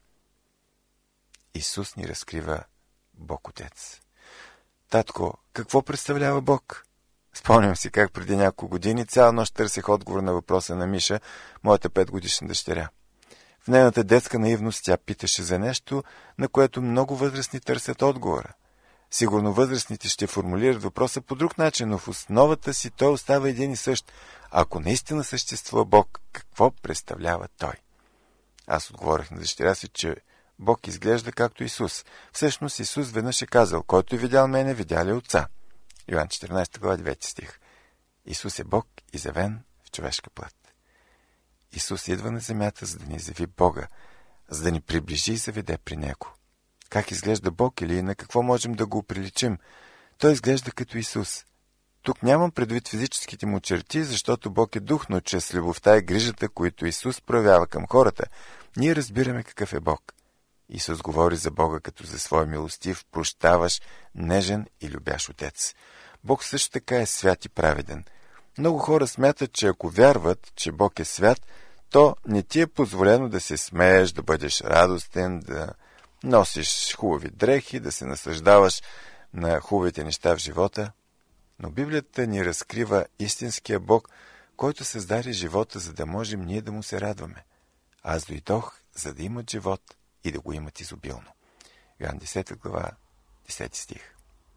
Speaker 1: Исус ни разкрива Бог Отец. Татко, какво представлява Бог? Спомням си как преди няколко години цяла нощ търсех отговор на въпроса на Миша, моята петгодишна дъщеря. В нейната детска наивност тя питаше за нещо, на което много възрастни търсят отговора. Сигурно възрастните ще формулират въпроса по друг начин, но в основата си той остава един и същ. Ако наистина съществува Бог, какво представлява Той? Аз отговорих на дъщеря си, че Бог изглежда както Исус. Всъщност Исус веднъж е казал: който е видял мене, видял е Отца. Йоан четиринайсета глава, девети стих. Исус е Бог, изявен в човешка плът. Исус идва на земята, за да ни изяви Бога, за да ни приближи и заведе при Него. Как изглежда Бог или на какво можем да го приличим? Той изглежда като Исус. Тук нямам предвид физическите му черти, защото Бог е дух, но чрез любовта и грижата, които Исус проявява към хората, ние разбираме какъв е Бог. Исус говори за Бога като за свой милостив, прощаващ, нежен и любящ Отец. Бог също така е свят и праведен. Много хора смятат, че ако вярват, че Бог е свят, то не ти е позволено да се смееш, да бъдеш радостен, да носиш хубави дрехи, да се наслаждаваш на хубавите неща в живота. Но Библията ни разкрива истинския Бог, който създаде живота, за да можем ние да му се радваме. Аз дойдох, за да имат живот и да го имат изобилно. Йоан десета глава, десети стих.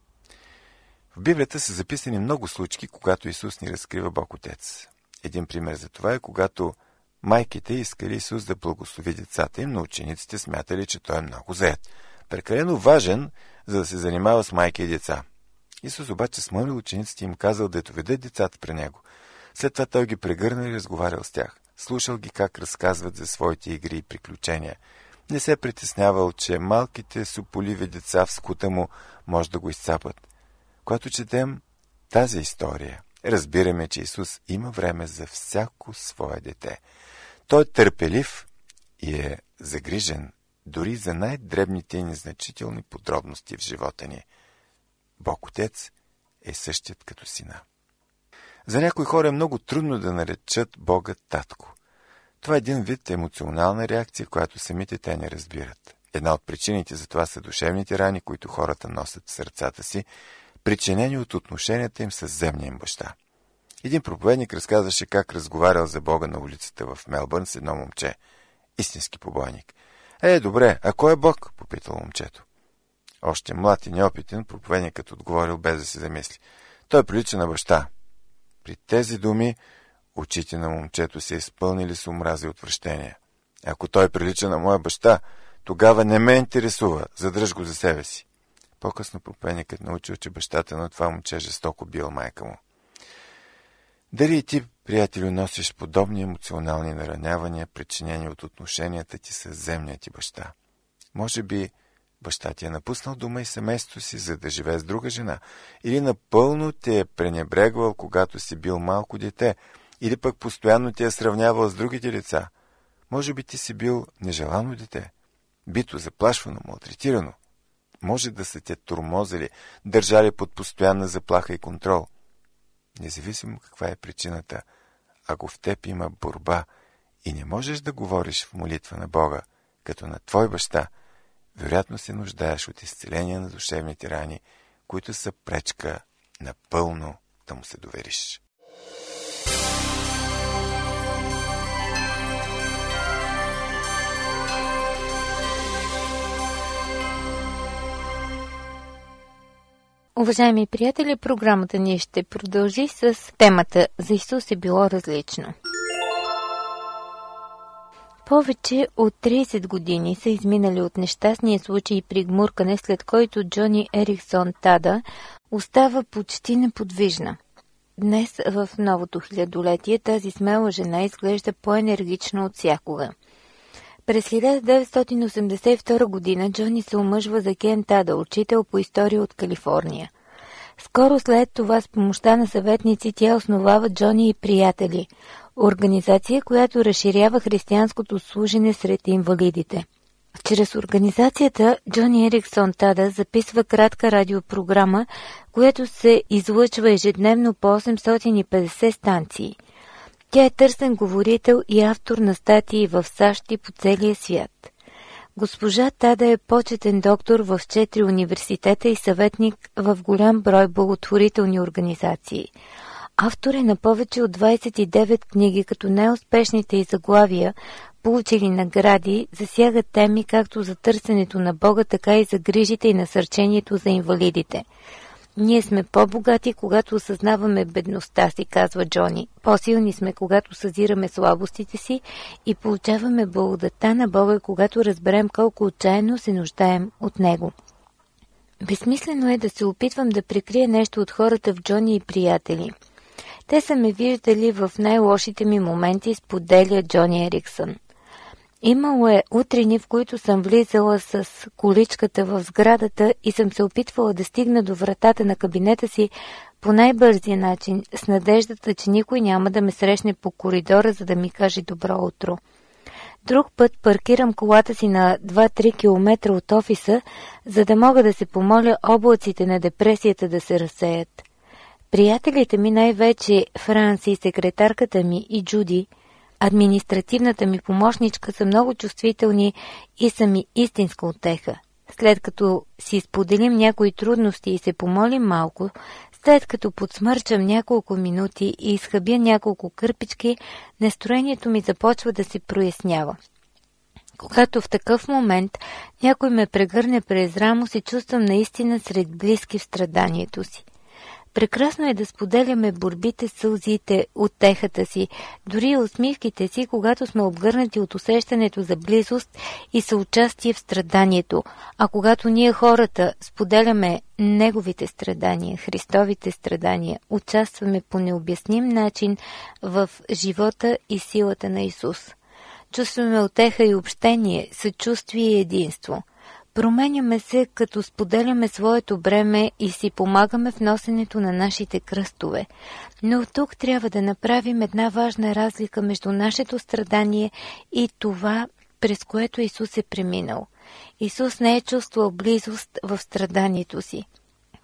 Speaker 1: В Библията са записани много случки, когато Исус ни разкрива Бог Отец. Един пример за това е, когато майките искали Исус да благослови децата им, но учениците смятали, че той е много заед. Прекалено важен, за да се занимава с майки и деца. Исус обаче смолил учениците и им казал да доведат децата при него. След това той ги прегърнал и разговарял с тях. Слушал ги как разказват за своите игри и приключения. Не се притеснявал, че малките суполиви деца в скута му може да го изцапат. Когато четем тази история, разбираме, че Исус има време за всяко свое дете. Той е търпелив и е загрижен дори за най-дребните и незначителни подробности в живота ни. Бог Отец е същият като Сина. За някои хора е много трудно да наречат Бога татко. Това е един вид емоционална реакция, която самите те не разбират. Една от причините за това са душевните рани, които хората носят в сърцата си, причинени от отношенията им с земния им баща. Един проповедник разказваше как разговарял за Бога на улицата в Мелбърн с едно момче. Истински побойник. Е, добре, а кой е Бог? Попитал момчето. Още млад и неопитен, проповедникът отговорил без да се замисли. Той прилича на баща. При тези думи очите на момчето се изпълнили с омраза и отвращение. Ако той прилича на моя баща, тогава не ме интересува, задръж го за себе си. По-късно проповедникът научил, че бащата на това момче жестоко бил майка му. Дали и ти, приятелю, носиш подобни емоционални наранявания, причинени от отношенията ти с земния ти баща? Може би баща ти е напуснал дома и семейството си, за да живее с друга жена, или напълно те е пренебрегвал, когато си бил малко дете, или пък постоянно те е сравнявал с другите деца. Може би ти си бил нежелано дете, бито, заплашвано, малтретирано. Може да са те тормозили, държали под постоянна заплаха и контрол. Независимо каква е причината, ако в теб има борба и не можеш да говориш в молитва на Бога, като на твой баща, вероятно се нуждаеш от изцеление на душевните рани, които са пречка напълно да му се довериш.
Speaker 2: Уважаеми приятели, програмата ни ще продължи с темата «За Исус е било различно». Повече от трийсет години са изминали от нещастния случай при гмуркане, след който Джони Ериксон Тада остава почти неподвижна. Днес, в новото хилядолетие, тази смела жена изглежда по-енергична от всякога. През хиляда деветстотин осемдесет и втора година Джони се омъжва за Кен Тада, учител по история от Калифорния. Скоро след това с помощта на съветници тя основава Джони и приятели, организация, която разширява християнското служене сред инвалидите. Чрез организацията Джони Ериксон Тада записва кратка радиопрограма, която се излъчва ежедневно по осемстотин и петдесет станции. Тя е търсен говорител и автор на статии в САЩ и по целия свят. Госпожа Тада е почетен доктор в четири университета и съветник в голям брой благотворителни организации. Автор е на повече от двадесет и девет книги, като най-успешните и заглавия, получили награди, засягат теми както за търсенето на Бога, така и за грижите и насърчението за инвалидите. Ние сме по-богати, когато осъзнаваме бедността си, казва Джони. По-силни сме, когато съзираме слабостите си и получаваме благодата на Бога, когато разберем колко отчаяно се нуждаем от Него. Безсмислено е да се опитвам да прикрия нещо от хората в Джони и приятели. Те са ме виждали в най-лошите ми моменти, споделя Джони Ериксън. Имало е утрини, в които съм влизала с количката в сградата и съм се опитвала да стигна до вратата на кабинета си по най-бързия начин, с надеждата, че никой няма да ме срещне по коридора, за да ми каже добро утро. Друг път паркирам колата си на два-три километра от офиса, за да мога да се помоля облаците на депресията да се разсеят. Приятелите ми, най-вече Франси, секретарката ми и Джуди, административната ми помощничка, са много чувствителни и са ми истинска утеха. След като си споделим някои трудности и се помолим малко, след като подсмърчам няколко минути и изхъбя няколко кърпички, настроението ми започва да се прояснява. Когато в такъв момент някой ме прегърне през рамо, се чувствам наистина сред близки в страданието си. Прекрасно е да споделяме борбите, сълзите, утехата си, дори и усмивките си, когато сме обгърнати от усещането за близост и съучастие в страданието, а когато ние хората споделяме неговите страдания, Христовите страдания, участваме по необясним начин в живота и силата на Исус. Чувстваме утеха и общение, съчувствие и единство. Променяме се, като споделяме своето бреме и си помагаме в носенето на нашите кръстове. Но тук трябва да направим една важна разлика между нашето страдание и това, през което Исус е преминал. Исус не е чувствал близост в страданието си.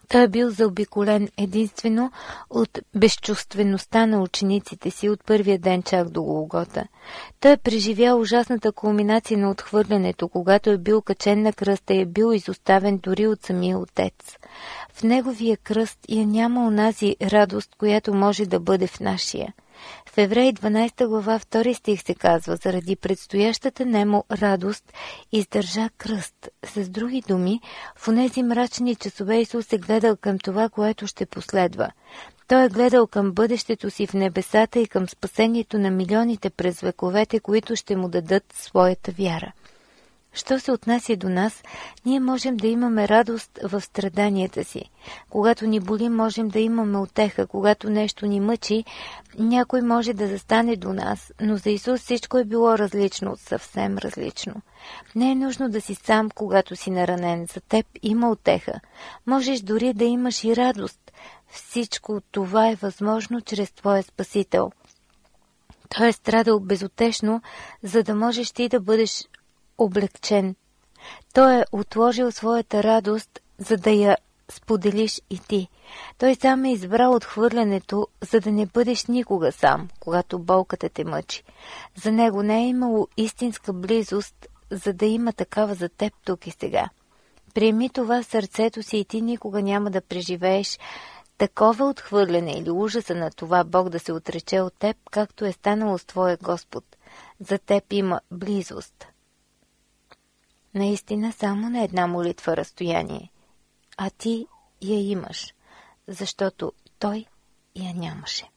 Speaker 2: Той е бил заобиколен единствено от безчувствеността на учениците си от първия ден чак до Голгота. Той е преживял ужасната кулминация на отхвърлянето, когато е бил качен на кръста и е бил изоставен дори от самия Отец. В неговия кръст я няма онази радост, която може да бъде в нашия. В Евреи дванадесета глава втори стих се казва: заради предстоящата нему радост издържа кръст. С други думи, в онези мрачни часове Исус е гледал към това, което ще последва. Той е гледал към бъдещето си в небесата и към спасението на милионите през вековете, които ще му дадат своята вяра. Що се отнася до нас, ние можем да имаме радост в страданията си. Когато ни боли, можем да имаме утеха. Когато нещо ни мъчи, някой може да застане до нас, но за Исус всичко е било различно, съвсем различно. Не е нужно да си сам, когато си наранен. За теб има утеха. Можеш дори да имаш и радост. Всичко това е възможно чрез твоя Спасител. Той е страдал безутешно, за да можеш ти да бъдеш облегчен. Той е отложил своята радост, за да я споделиш и ти. Той сам е избрал отхвърлянето, за да не бъдеш никога сам, когато болката те мъчи. За него не е имало истинска близост, за да има такава за теб тук и сега. Приеми това в сърцето си и ти никога няма да преживееш такова отхвърляне или ужаса на това Бог да се отрече от теб, както е станало с твоя Господ. За теб има близост. Наистина само на една молитва разстояние, а ти я имаш, защото той я нямаше.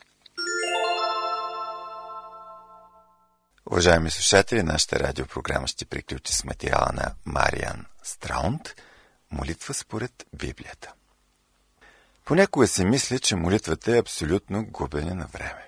Speaker 1: Уважаеми слушатели, нашата радиопрограма ще приключи с материала на Мариан Страунт «Молитва според Библията». Понякога се мисля, че молитвата е абсолютно губене на време.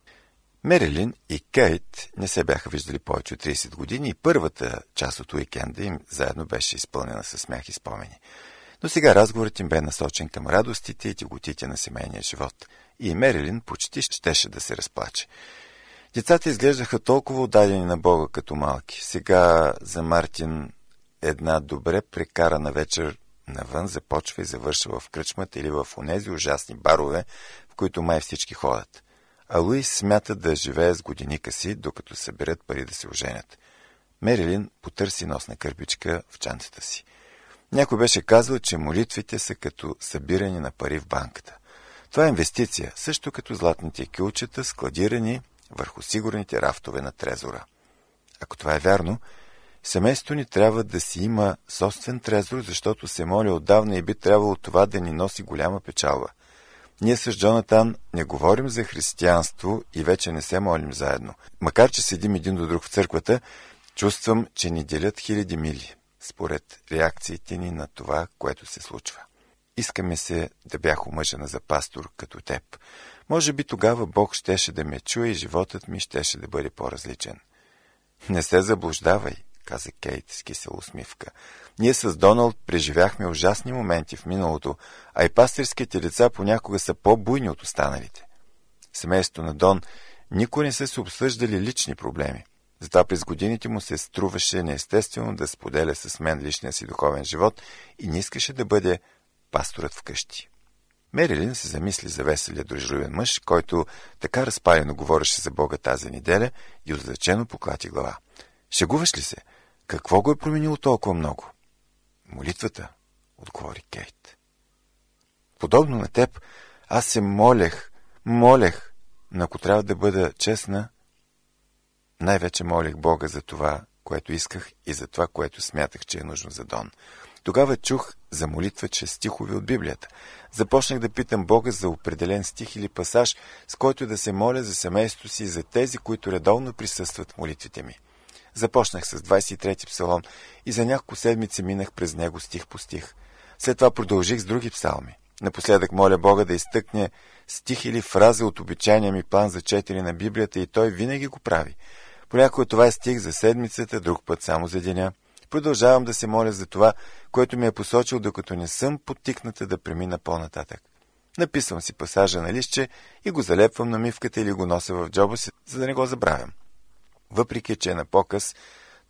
Speaker 1: Мерилин и Кейт не се бяха виждали повече от тридесет години и първата част от уикенда им заедно беше изпълнена със смях и спомени. Но сега разговорът им бе насочен към радостите и тяготите на семейния живот и Мерилин почти щеше да се разплаче. Децата изглеждаха толкова отдадени на Бога като малки. Сега за Мартин една добре прекарана вечер навън започва и завършва в кръчмата или в онези ужасни барове, в които май всички ходят. А Луис смята да живее с годиника си, докато съберат пари да се оженят. Мерилин потърси носна кърпичка в чантата си. Някой беше казал, че молитвите са като събиране на пари в банката. Това е инвестиция, също като златните кюлчета, складирани върху сигурните рафтове на трезора. Ако това е вярно, семейството ни трябва да си има собствен трезор, защото се моли отдавна и би трябвало това да ни носи голяма печалба. Ние с Джонатан не говорим за християнство и вече не се молим заедно. Макар че седим един до друг в църквата, чувствам, че ни делят хиляди мили, според реакциите ни на това, което се случва. Искаме се да бях омъжена за пастор като теб. Може би тогава Бог щеше да ме чуе и животът ми щеше да бъде по-различен. Не се заблуждавай, каза Кейт с кисела усмивка. Ние с Доналд преживяхме ужасни моменти в миналото, а и пастирските деца понякога са по-буйни от останалите. В семейството на Дон никой не са се обсъждали лични проблеми. Затова през годините му се струваше неестествено да споделя с мен личния си духовен живот и не искаше да бъде пасторът вкъщи. Мерилин се замисли за веселия дружелюбен мъж, който така разпалено говореше за Бога тази неделя и озадачено поклати глава. Шегуваш ли се? Какво го е променило толкова много? Молитвата, отговори Кейт. Подобно на теб, аз се молех, молех, но ако трябва да бъда честна, най-вече молех Бога за това, което исках и за това, което смятах, че е нужно за Дон. Тогава чух за молитва чрез стихове от Библията. Започнах да питам Бога за определен стих или пасаж, с който да се моля за семейството си и за тези, които редовно присъстват в молитвите ми. Започнах с двадесет и трети псалом и за няколко седмици минах през него стих по стих. След това продължих с други псалми. Напоследък моля Бога да изтъкне стих или фраза от обичайния ми план за четене на Библията и той винаги го прави. Понякога това е стих за седмицата, друг път само за деня. Продължавам да се моля за това, което ми е посочил, докато не съм подтикната да премина по-нататък. Написвам си пасажа на листче и го залепвам на мивката или го нося в джоба си, за да не го забравям. Въпреки че е на показ,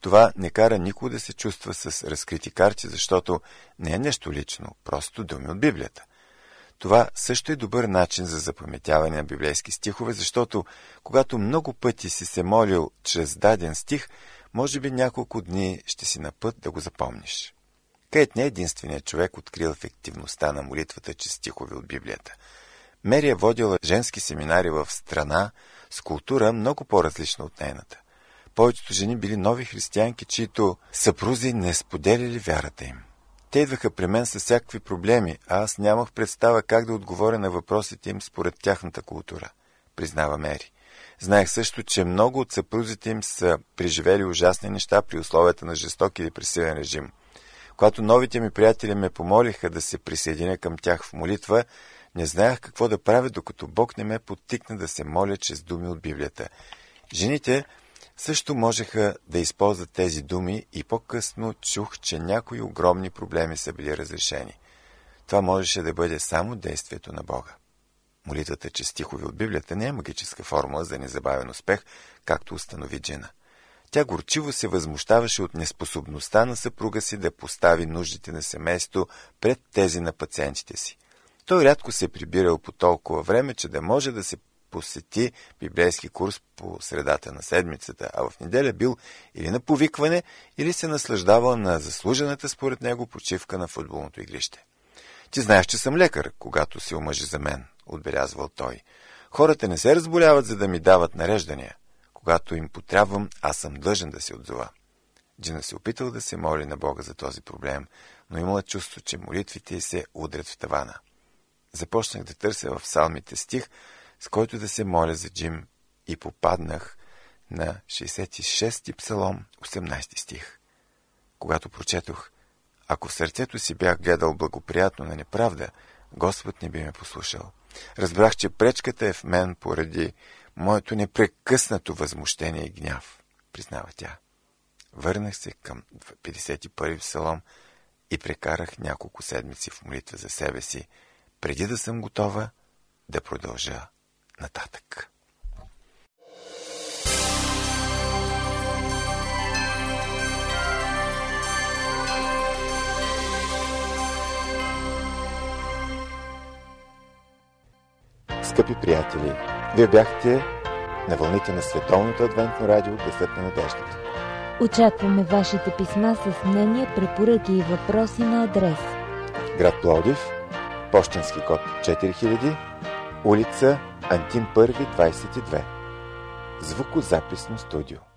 Speaker 1: Това не кара никой да се чувства с разкрити карти, защото не е нещо лично, просто думи от Библията. Това също е добър начин за запаметяване на библейски стихове, защото когато много пъти си се молил чрез даден стих, може би няколко дни ще си на път да го запомниш. Кейт не е единственият човек, открил ефективността на молитвата чрез стихове от Библията. Мери е водила женски семинари в страна с култура много по-различна от нейната. Повечето жени били нови християнки, чието съпрузи не споделяли вярата им. Те идваха при мен с всякакви проблеми, а аз нямах представа как да отговоря на въпросите им според тяхната култура, признава Мери. Знаех също, че много от съпрузите им са преживели ужасни неща при условията на жесток и депресивен режим. Когато новите ми приятели ме помолиха да се присъединя към тях в молитва, не знаех какво да правя, докато Бог не ме подтикна да се моля чрез думи от Библията. Жените също можеха да използват тези думи и по-късно чух, че някои огромни проблеми са били разрешени. Това можеше да бъде само действието на Бога. Молитвата чрез стихове от Библията не е магическа формула за незабавен успех, както установи Джина. Тя горчиво се възмущаваше от неспособността на съпруга си да постави нуждите на семейство пред тези на пациентите си. Той рядко се е прибирал по толкова време, че да може да се посети библейски курс по средата на седмицата, а в неделя бил или на повикване, или се наслаждавал на заслужената според него почивка на футболното игрище. Ти знаеш, че съм лекар, когато се омъжи за мен, отбелязвал той. Хората не се разболяват, за да ми дават нареждания. Когато им потрябвам, аз съм длъжен да се отзова. Джина се опитал да се моли на Бога за този проблем, но имала чувство, че молитвите й се удрят в тавана. Започнах да търся в псалмите стих, с който да се моля за Джим, и попаднах на шейсет и шести псалом, осемнайсети стих. Когато прочетох: ако в сърцето си бях гледал благоприятно на неправда, Господ не би ме послушал. Разбрах, че пречката е в мен поради моето непрекъснато възмущение и гняв, признава тя. Върнах се към петдесет и първи псалом и прекарах няколко седмици в молитва за себе си, преди да съм готова да продължа нататък.
Speaker 6: Скъпи приятели, вие бяхте на вълните на Световното адвентно радио Гласът на надеждата.
Speaker 2: Очакваме вашите писма с мнения, препоръки и въпроси на адрес:
Speaker 6: град Пловдив, пощенски код четири хиляди, улица Антим първи, двайсет и две. Звукозаписно студио.